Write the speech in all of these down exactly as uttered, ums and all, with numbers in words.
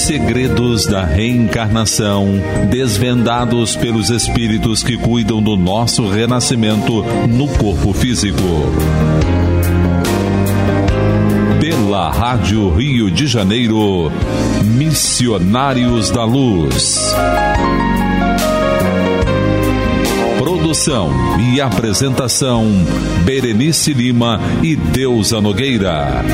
segredos da reencarnação, desvendados pelos espíritos que cuidam do nosso renascimento no corpo físico. Pela Rádio Rio de Janeiro, Missionários da Luz. Produção e apresentação, Berenice Lima e Deusa Nogueira.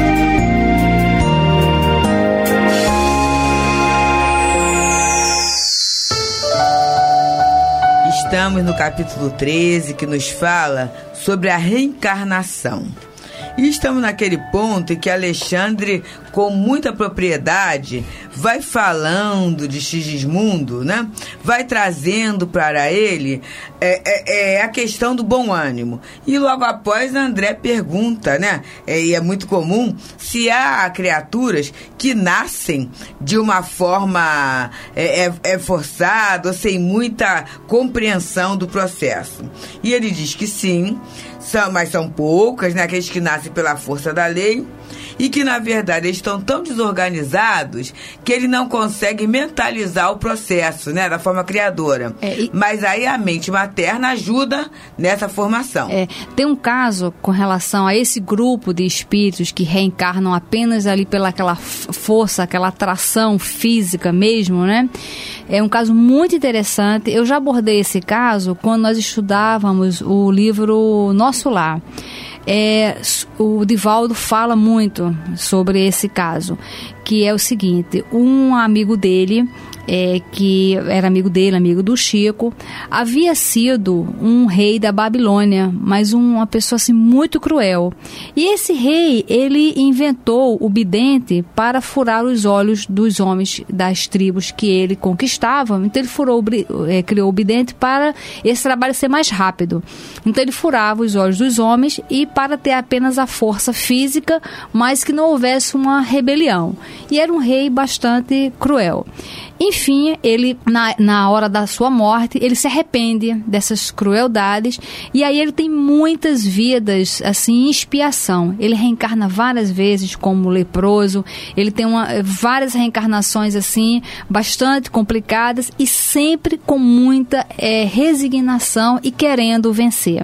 Estamos no capítulo treze, que nos fala sobre a reencarnação. E estamos naquele ponto em que Alexandre, com muita propriedade, vai falando de Sigismundo, né? Vai trazendo para ele é, é, é a questão do bom ânimo. E logo após, André pergunta, né? É, e é muito comum, se há criaturas que nascem de uma forma é, é, é forçada ou sem muita compreensão do processo. E ele diz que sim, são, mas são poucas, né? Aqueles que nascem pela força da lei, e que, na verdade, eles estão tão desorganizados que ele não consegue mentalizar o processo, né, da forma criadora. É, e... Mas aí a mente materna ajuda nessa formação. É, tem um caso com relação a esse grupo de espíritos que reencarnam apenas ali pela aquela força, aquela atração física mesmo, né? É um caso muito interessante. Eu já abordei esse caso quando nós estudávamos o livro Nosso Lar. É, o Divaldo fala muito sobre esse caso, que é o seguinte: um amigo dele, é, que era amigo dele, amigo do Chico, havia sido um rei da Babilônia, mas uma pessoa assim muito cruel. E esse rei, ele inventou o bidente para furar os olhos dos homens das tribos que ele conquistava. Então ele furou, é, criou o bidente para esse trabalho ser mais rápido. Então ele furava os olhos dos homens e para ter apenas a força física, mas que não houvesse uma rebelião. E era um rei bastante cruel. Enfim, ele, na, na hora da sua morte, ele se arrepende dessas crueldades e aí ele tem muitas vidas, assim, em expiação. Ele reencarna várias vezes como leproso, ele tem uma, várias reencarnações, assim, bastante complicadas e sempre com muita é, resignação e querendo vencer.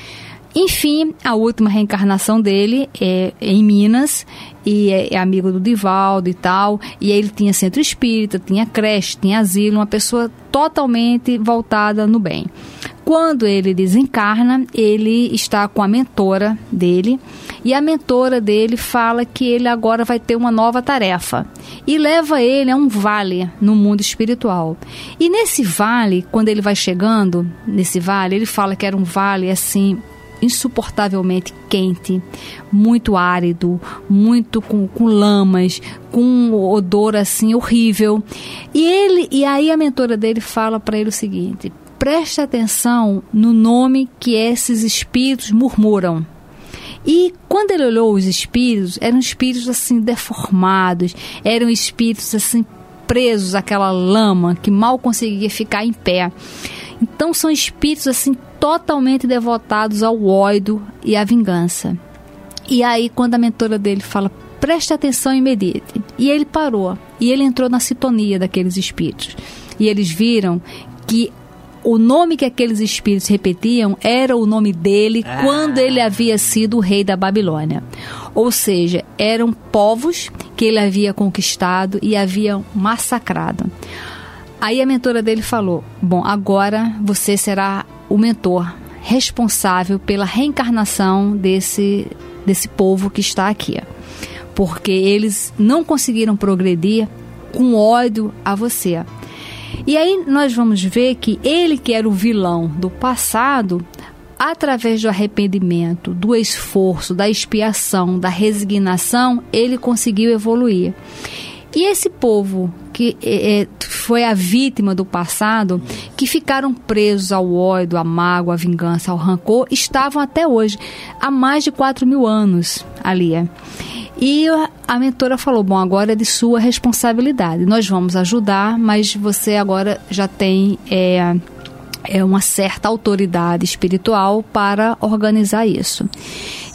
Enfim, a última reencarnação dele é em Minas, e é, é amigo do Divaldo e tal, e aí ele tinha centro espírita, tinha creche, tinha asilo, uma pessoa totalmente voltada no bem. Quando ele desencarna, ele está com a mentora dele, e a mentora dele fala que ele agora vai ter uma nova tarefa, e leva ele a um vale no mundo espiritual. E nesse vale, quando ele vai chegando, nesse vale, ele fala que era um vale assim, insuportavelmente quente, muito árido, muito com, com lamas, com um odor assim horrível. E ele, e aí a mentora dele fala para ele o seguinte: preste atenção no nome que esses espíritos murmuram. E quando ele olhou os espíritos, eram espíritos assim deformados, eram espíritos assim presos àquela lama que mal conseguia ficar em pé. Então são espíritos assim totalmente devotados ao ódio e à vingança. E aí quando a mentora dele fala, preste atenção e medite, e ele parou, e ele entrou na sintonia daqueles espíritos, e eles viram que o nome que aqueles espíritos repetiam era o nome dele ah. quando ele havia sido o rei da Babilônia. Ou seja, eram povos que ele havia conquistado e havia massacrado. Aí a mentora dele falou, bom, agora você será o mentor responsável pela reencarnação desse, desse povo que está aqui. Porque eles não conseguiram progredir com ódio a você. E aí nós vamos ver que ele, que era o vilão do passado, através do arrependimento, do esforço, da expiação, da resignação, ele conseguiu evoluir. E esse povo que é, foi a vítima do passado, que ficaram presos ao ódio, à mágoa, à vingança, ao rancor, estavam até hoje, há mais de quatro mil anos ali. E a mentora falou, bom, agora é de sua responsabilidade, nós vamos ajudar, mas você agora já tem é, é uma certa autoridade espiritual para organizar isso.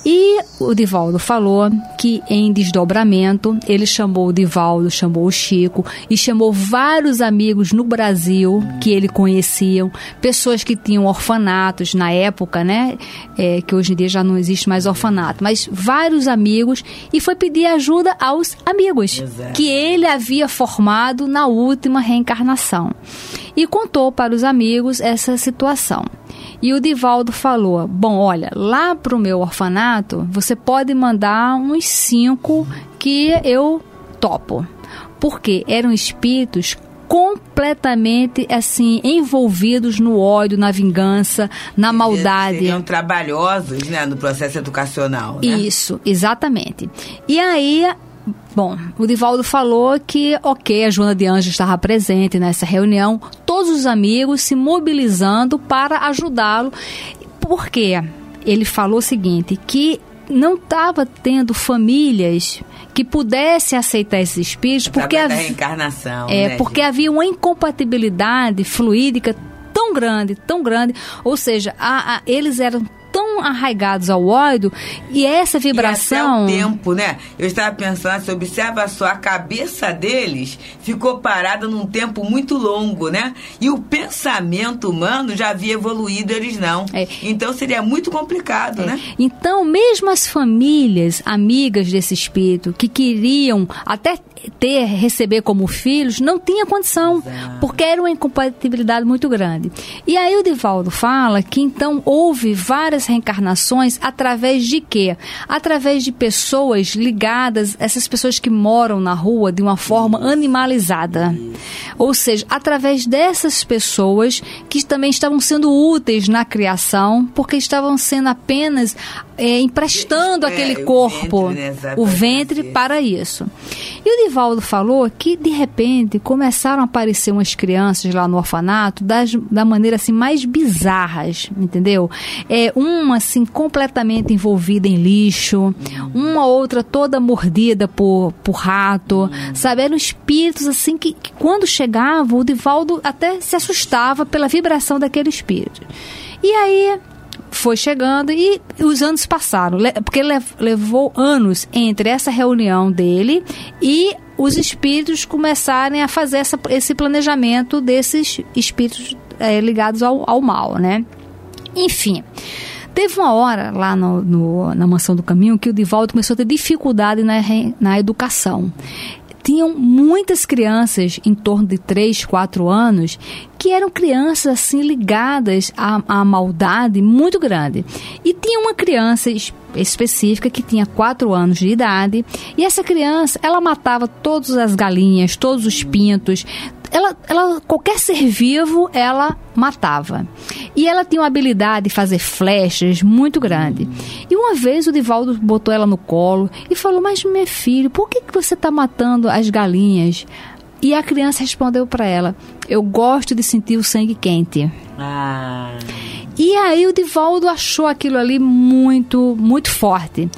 E o Divaldo falou que em desdobramento ele chamou o Divaldo, chamou o Chico e chamou vários amigos no Brasil que ele conheciam, pessoas que tinham orfanatos na época, né? É, que hoje em dia já não existe mais orfanato, mas vários amigos, e foi pedir ajuda aos amigos. Exato. Que ele havia formado na última reencarnação. E contou para os amigos essa situação. E o Divaldo falou, bom, olha, lá para o meu orfanato, você pode mandar uns cinco que eu topo. Porque eram espíritos completamente, assim, envolvidos no ódio, na vingança, na maldade. Seriam trabalhosos, né, no processo educacional, né? Isso, exatamente. E aí... Bom, o Divaldo falou que, ok, a Joana de Anjos estava presente nessa reunião, todos os amigos se mobilizando para ajudá-lo. Por quê? Ele falou o seguinte, que não estava tendo famílias que pudessem aceitar esses espíritos, porque, havia, reencarnação, é, né, porque gente? havia uma incompatibilidade fluídica tão grande, tão grande, ou seja, a, a, eles eram tão arraigados ao ódio, e essa vibração... E até o tempo, né? Eu estava pensando, você observa só, a cabeça deles ficou parada num tempo muito longo, né? E o pensamento humano já havia evoluído, eles não. É. Então seria muito complicado, é. né? Então, mesmo as famílias amigas desse espírito, que queriam até ter, receber como filhos, não tinha condição, Exato. Porque era uma incompatibilidade muito grande. E aí o Divaldo fala que então houve várias reencarnações através de quê? Através de pessoas ligadas, essas pessoas que moram na rua de uma forma Isso. animalizada. Isso. Ou seja, através dessas pessoas que também estavam sendo úteis na criação, porque estavam sendo apenas é, emprestando é, aquele corpo, o ventre, né? o ventre para isso. E o Divaldo falou que, de repente, começaram a aparecer umas crianças lá no orfanato das, da maneira assim, mais bizarras, entendeu? É, uma, assim, completamente envolvida em lixo, hum. uma outra toda mordida por, por rato, hum. sabe? Eram espíritos, assim, que, que quando chegavam, o Divaldo até se assustava pela vibração daquele espírito. E aí... foi chegando e os anos passaram, porque levou anos entre essa reunião dele e os espíritos começarem a fazer essa, esse planejamento desses espíritos é, ligados ao, ao mal, né? Enfim, teve uma hora lá no, no, na Mansão do Caminho que o Divaldo começou a ter dificuldade na, na educação. Tinham muitas crianças em torno de três, quatro anos que eram crianças assim ligadas à, à maldade muito grande. E tinha uma criança específica que tinha quatro anos de idade, e essa criança, ela matava todas as galinhas, todos os pintos, ela, ela, qualquer ser vivo ela matava. E ela tinha uma habilidade de fazer flechas muito grande. E uma vez o Divaldo botou ela no colo e falou, mas meu filho, por que, que você está matando as galinhas? E a criança respondeu para ela, eu gosto de sentir o sangue quente. Ah. E aí o Divaldo achou aquilo ali muito, muito forte.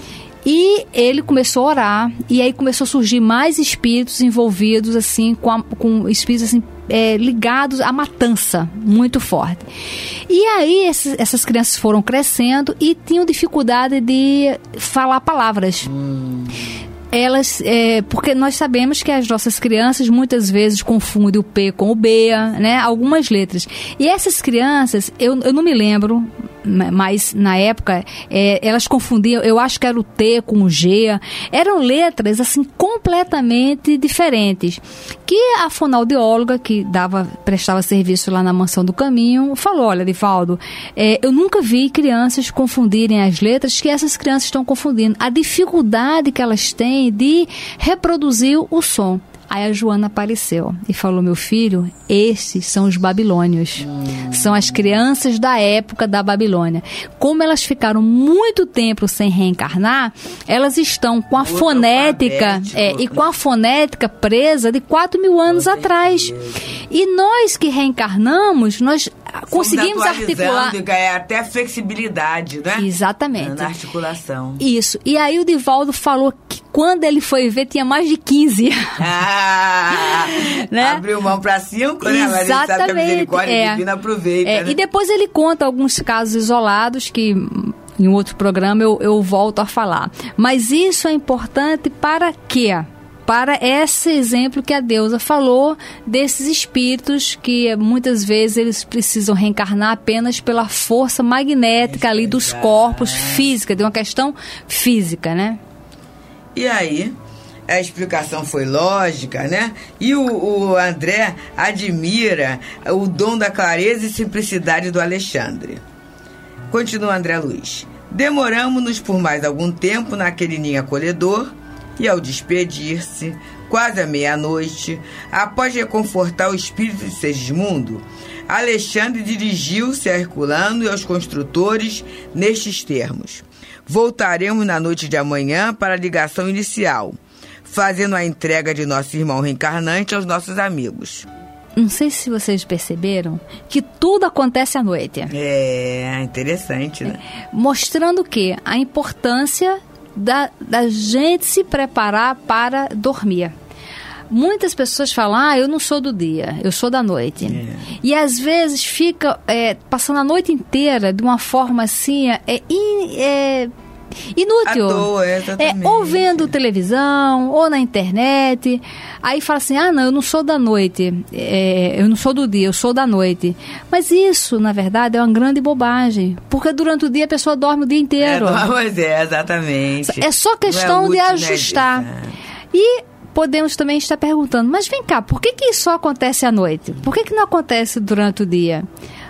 E ele começou a orar, e aí começou a surgir mais espíritos envolvidos, assim, com, a, com espíritos assim, é, ligados à matança, muito forte. E aí esses, essas crianças foram crescendo e tinham dificuldade de falar palavras. Hum. Elas, é, porque nós sabemos que as nossas crianças muitas vezes confundem o P com o B, né? Algumas letras. E essas crianças, eu, eu não me lembro, mas na época é, elas confundiam, eu acho que era o T com o G. Eram letras assim completamente diferentes. Que a fonoaudióloga que dava, prestava serviço lá na Mansão do Caminho falou, olha, Divaldo, é, eu nunca vi crianças confundirem as letras que essas crianças estão confundindo. A dificuldade que elas têm de reproduzir o som. Aí a Joana apareceu e falou, meu filho, estes são os babilônios. Hum. São as crianças da época da Babilônia. Como elas ficaram muito tempo sem reencarnar, elas estão com a Outro fonética é, e com a fonética presa de quatro mil anos Você atrás. E nós que reencarnamos, nós conseguimos articular. E ganhar até flexibilidade, né? Exatamente. Na articulação. Isso. E aí o Divaldo falou que quando ele foi ver, tinha mais de quinze. Ah, né? Abriu mão para cinco, né? Mas a gente sabe que a misericórdia é. divina aproveita, é. né? E depois ele conta alguns casos isolados que em outro programa eu, eu volto a falar. Mas isso é importante para quê? Para esse exemplo que a deusa falou desses espíritos que muitas vezes eles precisam reencarnar apenas pela força magnética ali dos corpos, física, de uma questão física, né? E aí, a explicação foi lógica, né? E o, o André admira o dom da clareza e simplicidade do Alexandre. Continua André Luiz. Demoramos-nos por mais algum tempo naquele ninho acolhedor, e ao despedir-se, quase à meia-noite, após reconfortar o espírito de Segismundo, Alexandre dirigiu-se a Herculano e aos construtores nestes termos: voltaremos na noite de amanhã para a ligação inicial, fazendo a entrega de nosso irmão reencarnante aos nossos amigos. Não sei se vocês perceberam que tudo acontece à noite. É, interessante, né? É, mostrando o quê? A importância Da, da gente se preparar para dormir. Muitas pessoas falam, ah, eu não sou do dia, eu sou da noite. É. E às vezes fica é, passando a noite inteira de uma forma assim, é, in, é inútil. À toa, exatamente. É, ou vendo televisão, ou na internet. Aí fala assim, ah, não, eu não sou da noite, é, eu não sou do dia, eu sou da noite. Mas isso, na verdade, é uma grande bobagem. Porque durante o dia a pessoa dorme o dia inteiro. É, mas é, exatamente. É só questão é útil, de ajustar. Né? E podemos também estar perguntando, mas vem cá, por que que isso só acontece à noite? Por que que não acontece durante o dia?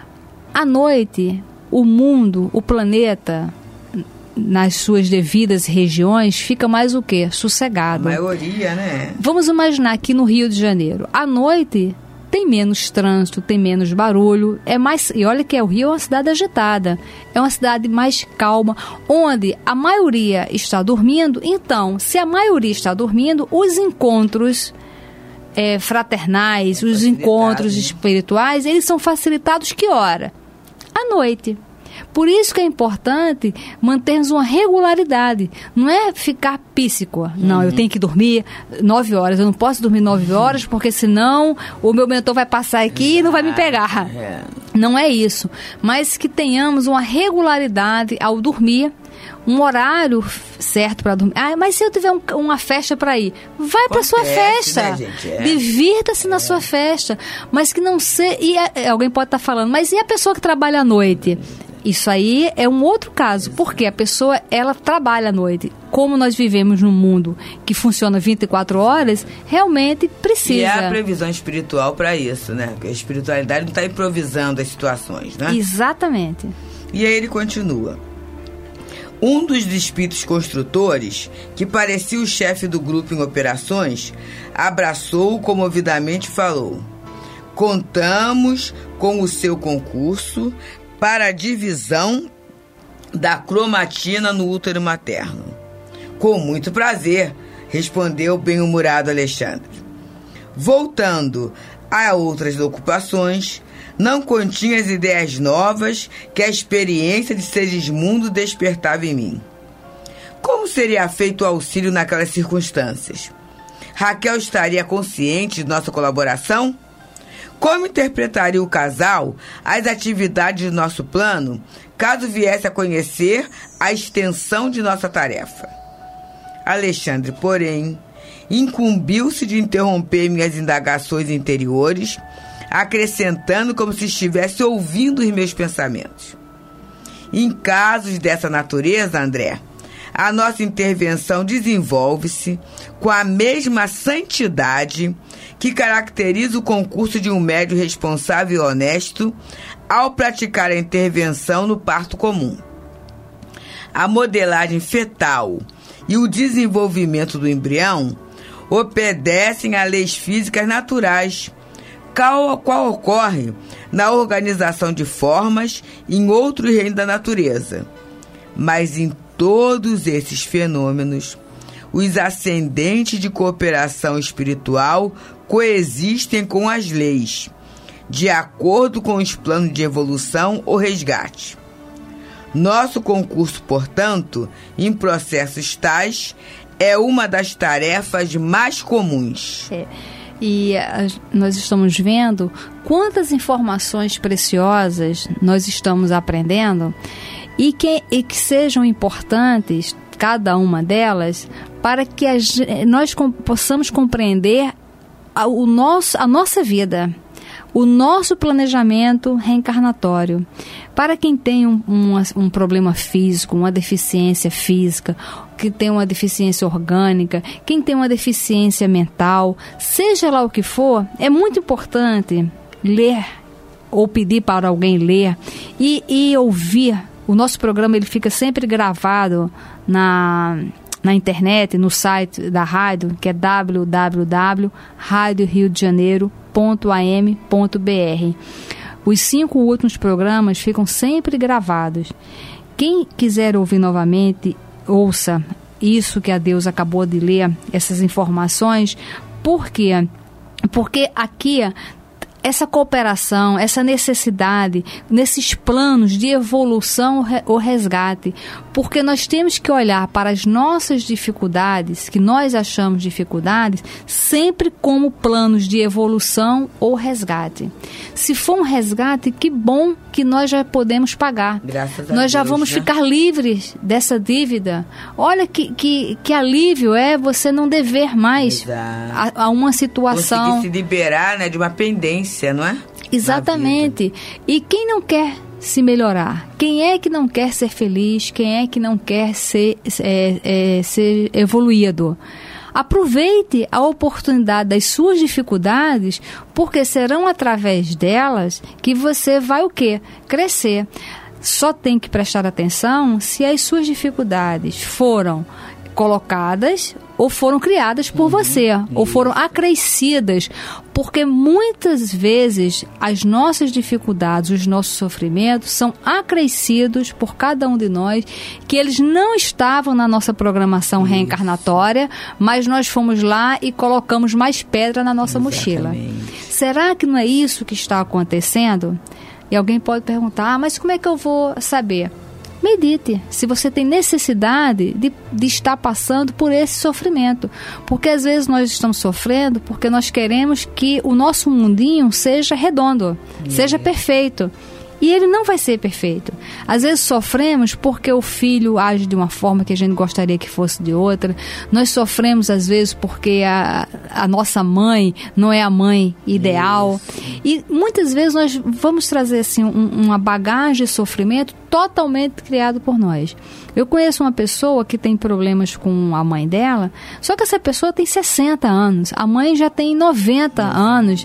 À noite, o mundo, o planeta, nas suas devidas regiões, fica mais o quê? Sossegado. A maioria, né? Vamos imaginar aqui no Rio de Janeiro. À noite tem menos trânsito, tem menos barulho, é mais... E olha que o Rio é uma cidade agitada, é uma cidade mais calma, onde a maioria está dormindo. Então, se a maioria está dormindo, os encontros é, fraternais, é os encontros né? espirituais, eles são facilitados que hora? À noite. Por isso que é importante mantermos uma regularidade. Não é ficar píssico. Não, uhum. eu tenho que dormir nove horas. Eu não posso dormir nove horas, porque senão o meu mentor vai passar aqui Exato. E não vai me pegar. É. Não é isso. Mas que tenhamos uma regularidade ao dormir, um horário certo para dormir. Ah, mas se eu tiver um, uma festa para ir, vai para sua festa. Né, gente? É. Divirta-se é. na sua festa. Mas que não seja... E a, alguém pode estar falando, mas e a pessoa que trabalha à noite? Isso aí é um outro caso, porque a pessoa, ela trabalha à noite. Como nós vivemos num mundo que funciona vinte e quatro horas, realmente precisa. E há a previsão espiritual para isso, né? Porque a espiritualidade não está improvisando as situações, né? Exatamente. E aí ele continua. Um dos espíritos construtores, que parecia o chefe do grupo em operações, abraçou-o comovidamente e falou: contamos com o seu concurso para a divisão da cromatina no útero materno. Com muito prazer, respondeu o bem-humorado Alexandre. Voltando a outras ocupações, não continha as ideias novas que a experiência de Segismundo despertava em mim. Como seria feito o auxílio naquelas circunstâncias? Raquel estaria consciente de nossa colaboração? Como interpretaria o casal as atividades de nosso plano, caso viesse a conhecer a extensão de nossa tarefa? Alexandre, porém, incumbiu-se de interromper minhas indagações interiores, acrescentando como se estivesse ouvindo os meus pensamentos. Em casos dessa natureza, André, a nossa intervenção desenvolve-se com a mesma santidade que caracteriza o concurso de um médium responsável e honesto ao praticar a intervenção no parto comum. A modelagem fetal e o desenvolvimento do embrião obedecem a leis físicas naturais, qual, qual ocorre na organização de formas em outros reinos da natureza. Mas em todos esses fenômenos, os ascendentes de cooperação espiritual coexistem com as leis, de acordo com os planos de evolução ou resgate. Nosso concurso, portanto, em processos tais, é uma das tarefas mais comuns. É. E a, nós estamos vendo quantas informações preciosas nós estamos aprendendo. e que, e que sejam importantes, cada uma delas, para que a, nós com, possamos compreender a, o nosso, a nossa vida, o nosso planejamento reencarnatório. Para quem tem um, um, um problema físico, uma deficiência física, que tem uma deficiência orgânica, quem tem uma deficiência mental, seja lá o que for, é muito importante ler ou pedir para alguém ler e, e ouvir. O nosso programa ele fica sempre gravado na, na internet, no site da rádio, que é w w w ponto rádio rio de janeiro ponto a m ponto b r. Os cinco últimos programas ficam sempre gravados. Quem quiser ouvir novamente, ouça isso que a Deus acabou de ler, essas informações. Por quê? Porque aqui essa cooperação, essa necessidade, nesses planos de evolução ou resgate, porque nós temos que olhar para as nossas dificuldades, que nós achamos dificuldades, sempre como planos de evolução ou resgate. Se for um resgate, que bom que nós já podemos pagar. Graças a nós já Deus, vamos, né? Ficar livres dessa dívida. Olha que, que, que alívio é você não dever mais a, a uma situação. Conseguir se liberar, né, de uma pendência, não é? Exatamente. E quem não quer se melhorar? Quem é que não quer ser feliz? Quem é que não quer ser, é, é, ser evoluído? Aproveite a oportunidade das suas dificuldades, porque serão através delas que você vai o quê? Crescer. Só tem que prestar atenção se as suas dificuldades foram colocadas ou foram criadas por uhum, você, isso. ou foram acrescidas, porque muitas vezes as nossas dificuldades, os nossos sofrimentos são acrescidos por cada um de nós, que eles não estavam na nossa programação isso. reencarnatória, mas nós fomos lá e colocamos mais pedra na nossa Exatamente. mochila. Será que não é isso que está acontecendo? E alguém pode perguntar, ah, mas como é que eu vou saber? Medite, se você tem necessidade de, de estar passando por esse sofrimento. Porque às vezes nós estamos sofrendo porque nós queremos que o nosso mundinho seja redondo, yeah. seja perfeito. E ele não vai ser perfeito. Às vezes sofremos porque o filho age de uma forma que a gente gostaria que fosse de outra. Nós sofremos às vezes porque a, a nossa mãe não é a mãe ideal. Isso. E muitas vezes nós vamos trazer assim, um, uma bagagem de sofrimento totalmente criado por nós. Eu conheço uma pessoa que tem problemas com a mãe dela, só que essa pessoa tem sessenta anos, a mãe já tem noventa anos,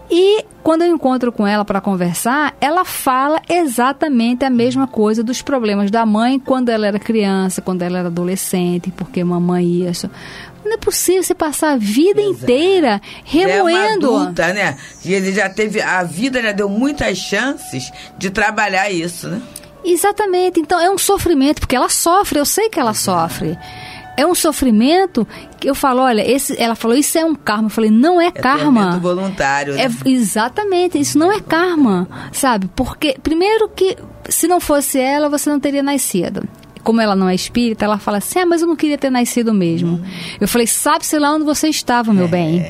e quando eu encontro com ela para conversar, ela fala exatamente a mesma coisa dos problemas da mãe quando ela era criança, quando ela era adolescente, porque mamãe isso. Não é possível você passar a vida Exato. inteira remoendo. É uma adulta, né? Ele já teve, a vida já deu muitas chances de trabalhar isso, né? Exatamente, então é um sofrimento, porque ela sofre, eu sei que ela sofre. É um sofrimento que eu falo, olha, esse, ela falou, isso é um karma. Eu falei, não é, é karma. É voluntário, né? É, exatamente, isso não é karma, sabe? Porque, primeiro que, se não fosse ela, você não teria nascido. Como ela não é espírita, ela fala assim, ah, mas eu não queria ter nascido mesmo. Hum. Eu falei, sabe-se lá onde você estava, meu é. bem?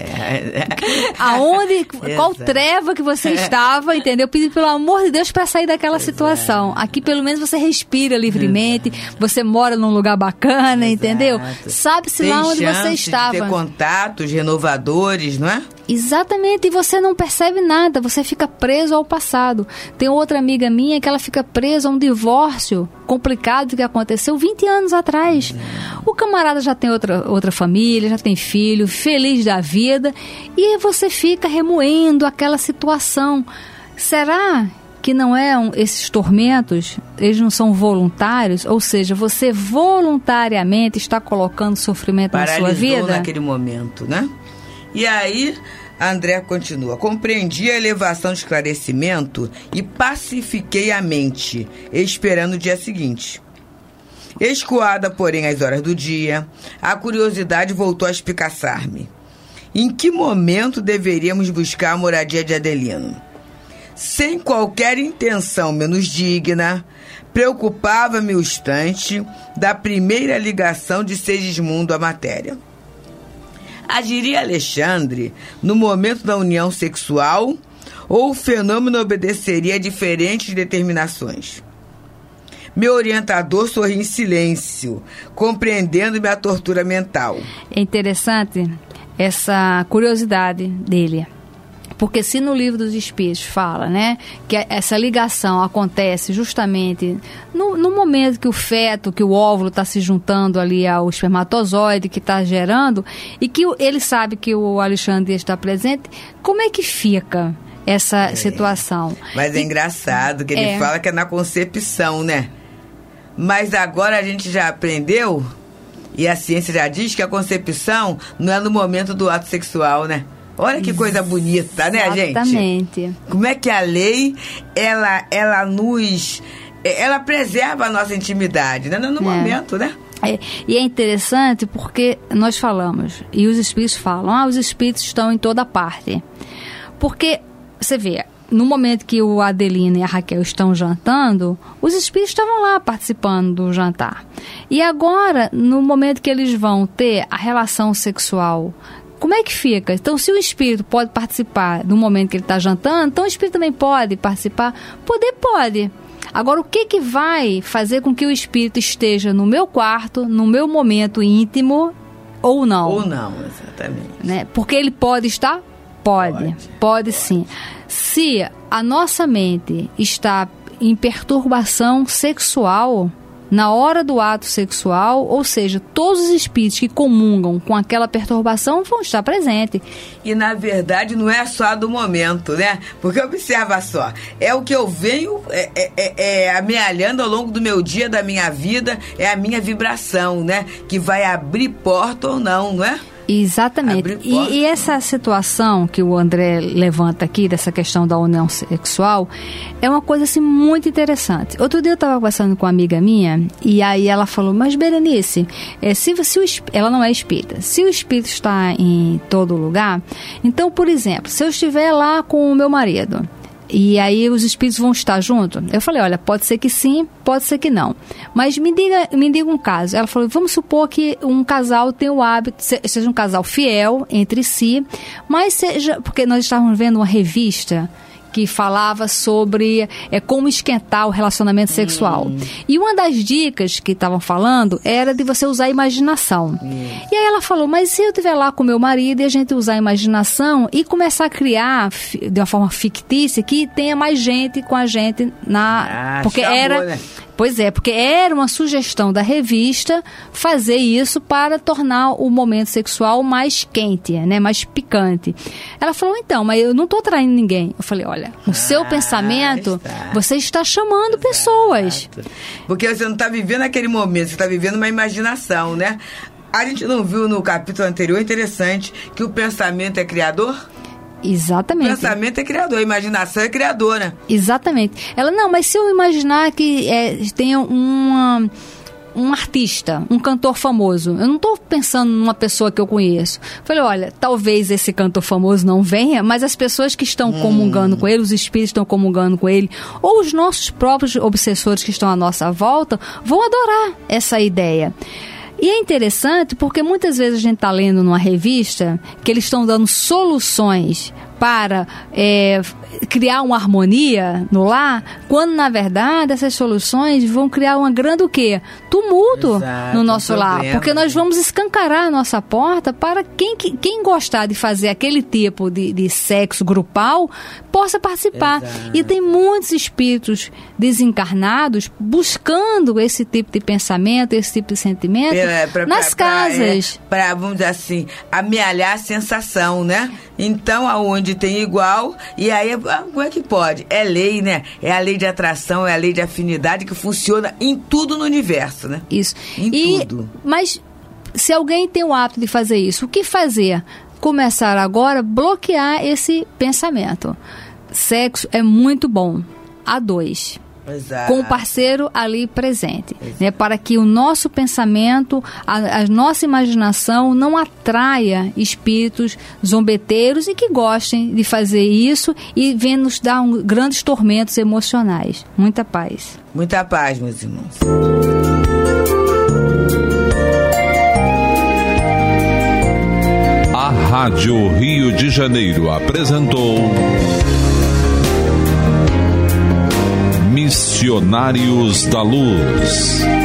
Aonde, qual treva que você estava, entendeu? Eu pedi, pelo amor de Deus, para sair daquela Exato. situação. Aqui, pelo menos, você respira livremente, Exato. você mora num lugar bacana, Exato. entendeu? Sabe-se lá onde você estava. Tem ter contatos renovadores, não é? Exatamente, e você não percebe nada, você fica preso ao passado. Tem outra amiga minha que ela fica presa a um divórcio complicado que aconteceu vinte anos atrás. O camarada já tem outra, outra família, já tem filho, feliz da vida, e você fica remoendo aquela situação. Será que não é um, esses tormentos, eles não são voluntários? Ou seja, você voluntariamente está colocando sofrimento Paralisou na sua vida? naquele momento, né? E aí, André continua. Compreendi a elevação de esclarecimento e pacifiquei a mente, esperando o dia seguinte. Escoada, porém, às horas do dia, a curiosidade voltou a espicaçar-me. Em que momento deveríamos buscar a moradia de Adelino? Sem qualquer intenção menos digna, preocupava-me o instante da primeira ligação de Segismundo à matéria. Agiria Alexandre no momento da união sexual ou o fenômeno obedeceria a diferentes determinações? Meu orientador sorri em silêncio, compreendendo minha tortura mental. É interessante essa curiosidade dele. Porque se no Livro dos Espíritos fala, né, que essa ligação acontece justamente no, no momento que o feto, que o óvulo está se juntando ali ao espermatozoide que está gerando, e que ele sabe que o Alexandre está presente, como é que fica essa é, situação? Mas é e, engraçado que ele é, fala que é na concepção, né? Mas agora a gente já aprendeu, e a ciência já diz que a concepção não é no momento do ato sexual, né? Olha que coisa bonita, né, gente? Exatamente. Como é que a lei, ela, ela nos... Ela preserva a nossa intimidade, né? No é. momento, né? É, e é interessante porque nós falamos, e os espíritos falam, ah, os espíritos estão em toda parte. Porque, você vê, no momento que o Adelina e a Raquel estão jantando, os espíritos estavam lá participando do jantar. E agora, no momento que eles vão ter a relação sexual, como é que fica? Então, se o espírito pode participar no momento que ele está jantando, então o espírito também pode participar? Poder pode. Agora, o que, que vai fazer com que o espírito esteja no meu quarto, no meu momento íntimo, ou não? Ou não, exatamente. Né? Porque ele pode estar? Pode. Pode, pode, pode sim. Se a nossa mente está em perturbação sexual, na hora do ato sexual, ou seja, todos os espíritos que comungam com aquela perturbação vão estar presentes. E, na verdade, não é só do momento, né? Porque, observa só, é o que eu venho é, é, é, é, amealhando ao longo do meu dia, da minha vida, é a minha vibração, né? Que vai abrir porta ou não, não é? Exatamente. E, e essa situação que o André levanta aqui, dessa questão da união sexual, é uma coisa assim muito interessante. Outro dia eu estava conversando com uma amiga minha, e aí ela falou, mas Berenice, é, se, se o, ela não é espírita, se o espírito está em todo lugar, então, por exemplo, se eu estiver lá com o meu marido, e aí os espíritos vão estar juntos? Eu falei, olha, pode ser que sim, pode ser que não. Mas me diga, me diga um caso. Ela falou, vamos supor que um casal tem o hábito, seja um casal fiel entre si, mas seja, porque nós estávamos vendo uma revista que falava sobre é, como esquentar o relacionamento sexual. Hum. E uma das dicas que estavam falando era de você usar a imaginação. Hum. E aí ela falou, mas se eu estiver lá com meu marido e a gente usar a imaginação e começar a criar de uma forma fictícia que tenha mais gente com a gente na... Ah, porque chamou, era... né? Pois é, porque era uma sugestão da revista fazer isso para tornar o momento sexual mais quente, né, mais picante. Ela falou, então, mas eu não estou traindo ninguém. Eu falei, olha, no ah, seu pensamento, está. Você está chamando Exato. Pessoas. Porque você não está vivendo aquele momento, você está vivendo uma imaginação, né? A gente não viu no capítulo anterior, interessante, que o pensamento é criador? Exatamente. O pensamento é criador, a imaginação é criadora. Exatamente. Ela, não, mas se eu imaginar que é, tenha uma, um artista, um cantor famoso, eu não estou pensando numa pessoa que eu conheço. Falei, olha, talvez esse cantor famoso não venha, mas as pessoas que estão hum. comungando com ele, os espíritos estão comungando com ele, ou os nossos próprios obsessores que estão à nossa volta, vão adorar essa ideia. E é interessante porque muitas vezes a gente está lendo numa revista que eles estão dando soluções para é, criar uma harmonia no lar, quando na verdade essas soluções vão criar uma grande o quê? Tumulto Exato, no nosso lar, porque nós vamos escancarar a nossa porta para quem, quem gostar de fazer aquele tipo de, de sexo grupal possa participar. Exato. E tem muitos espíritos desencarnados buscando esse tipo de pensamento, esse tipo de sentimento pra, pra, nas pra, casas. Para, é, vamos dizer assim, amealhar a sensação, né? Então, aonde tem igual, e aí, como é que pode? É lei, né? É a lei de atração, é a lei de afinidade que funciona em tudo no universo, né? Isso. Em e, tudo. Mas, se alguém tem o hábito de fazer isso, o que fazer? Começar agora a bloquear esse pensamento. Sexo é muito bom. A dois. Exato. Com o parceiro ali presente, né, para que o nosso pensamento, a, a nossa imaginação não atraia espíritos zombeteiros e que gostem de fazer isso e vem nos dar um, grandes tormentos emocionais. Muita paz. Muita paz, meus irmãos. A Rádio Rio de Janeiro apresentou Missionários da Luz.